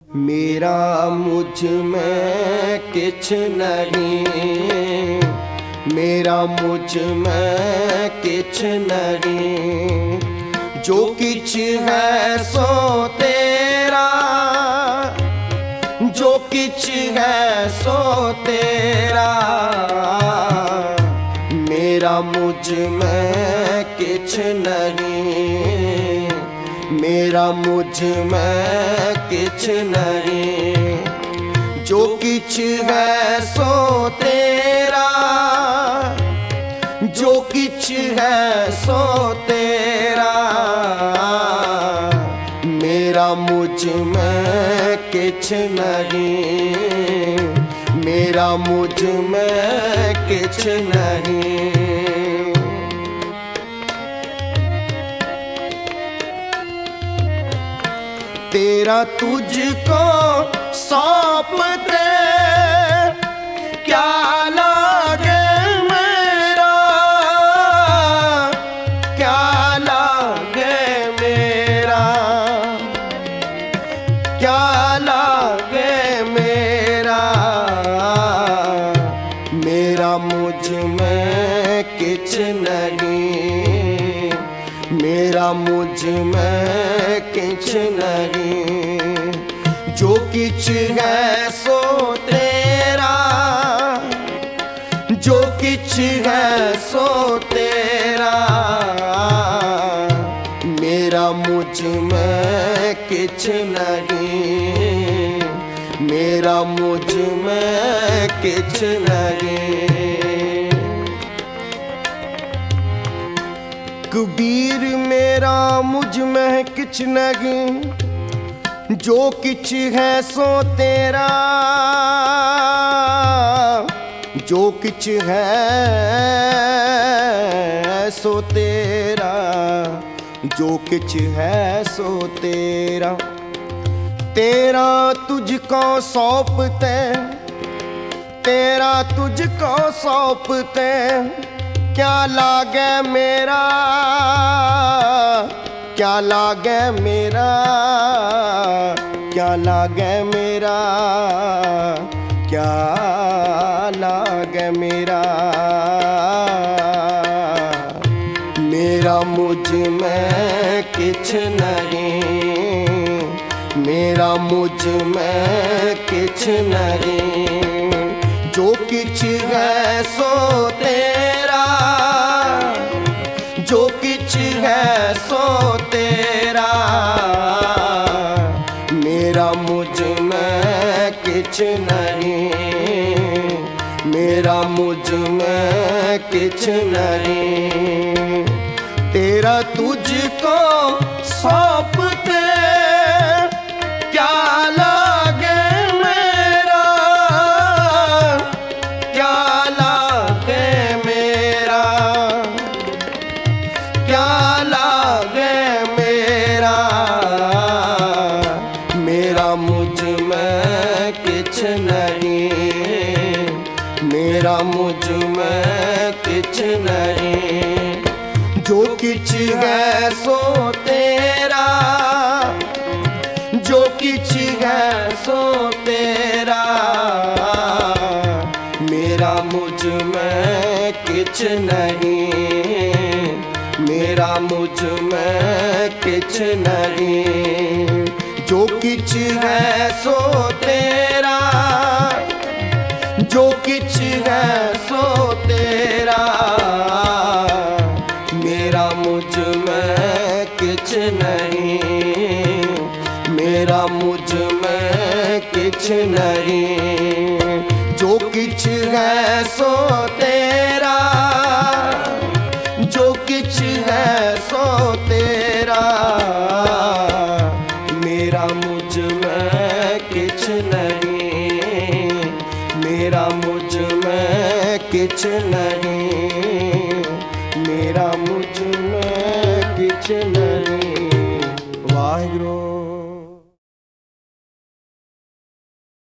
मेरा मुझ में किछ नहीं, मेरा मुझ में किछ नहीं, जो किछ है सो तेरा, जो किछ है सो तेरा। मेरा मुझ में किछ नहीं, मेरा मुझ में किछ नहीं, जो किछ है सो तेरा, जो किछ है सो तेरा। मेरा मुझ में किछ नहीं, मेरा मुझ में किछ नहीं। तेरा तुझको सौंप दे क्या लागे मेरा, क्या लागे मेरा, क्या लागे मेरा। मेरा मुझ में किछ नहीं, मेरा मुझ में किछ नहीं, जो किछ है सो तेरा, जो किछ है सो तेरा। मेरा मुझ में किछ नहीं, मेरा मुझ में किछ नहीं। कबीर मेरा मुझ में किछ नहीं, जो किछ है सो तेरा, जो किछ है सो तेरा, जो किछ है सो तेरा। तेरा तुझको सौंपते, तेरा तुझको सौंपते क्या लागे मेरा, क्या लागे मेरा, क्या लागे मेरा, क्या लागे मेरा। मेरा मुझ में किछ नहीं, मेरा मुझ में किछ नहीं, जो किछ है सो तेरा, जो किछ है सो तेरा। मेरा मुझ में किछ नहीं, मेरा मुझ में किछ नहीं। तेरा तुझको सौंपते क्या लागे मेरा, क्या लागे मेरा, क्या लागे मेरा। मेरा मुझ में किछ नहीं, मेरा मुझ में किछ नहीं, जो किछ है सो तेरा, जो किछ है सो तेरा। मेरा मुझ में किछ नहीं, मेरा मुझ में किछ नहीं, जो किछ है सो तेरा, जो किछ है सो तेरा। मेरा मुझ में किछ नहीं, मेरा मुझ में किछ नहीं, जो किछ है सो तेरा, जो किछ है सो तेरा। मेरा मुझ में किछ नहीं, मेरा मुझ में किछ नहीं, मेरा मुझ में किछ नहीं।